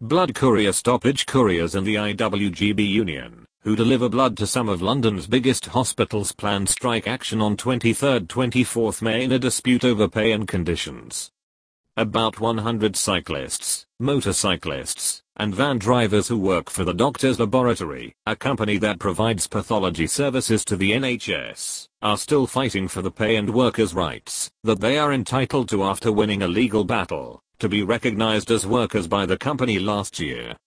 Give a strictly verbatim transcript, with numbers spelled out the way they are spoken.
Blood courier stoppage. Couriers and the I W G B union, who deliver blood to some of London's biggest hospitals, planned strike action on twenty-third to twenty-fourth May in a dispute over pay and conditions. About one hundred cyclists, motorcyclists, and van drivers who work for the Doctors Laboratory, a company that provides pathology services to the N H S, are still fighting for the pay and workers' rights that they are entitled to after winning a legal battle to be recognized as workers by the company last year.